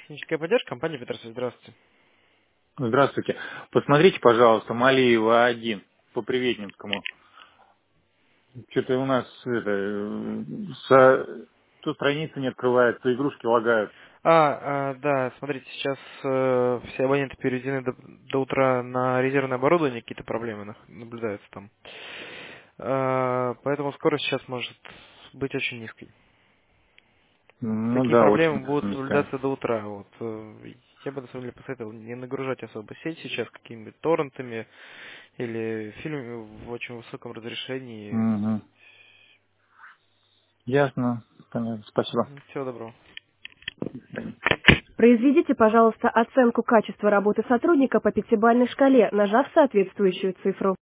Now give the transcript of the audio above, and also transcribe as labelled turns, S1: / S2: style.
S1: Техническая поддержка, компания Петросвязь. Здравствуйте.
S2: Здравствуйте. Посмотрите, пожалуйста, Малиева 1 по Приветненскому. Что-то у нас то страница не открывается, игрушки лагают.
S1: Да, смотрите, сейчас все абоненты переведены до утра на резервное оборудование, какие-то проблемы наблюдаются там. Поэтому скорость сейчас может быть очень низкой.
S2: Ну
S1: Такие
S2: да, очень
S1: проблемы будут
S2: низкая.
S1: наблюдаться до утра. Вот. Я бы на самом деле посоветовал не нагружать особо сеть сейчас какими-нибудь торрентами или фильмами в очень высоком разрешении.
S2: Угу. Ясно. Понятно. Спасибо.
S1: Всего доброго.
S3: Произведите, пожалуйста, оценку качества работы сотрудника по пятибалльной шкале, нажав соответствующую цифру.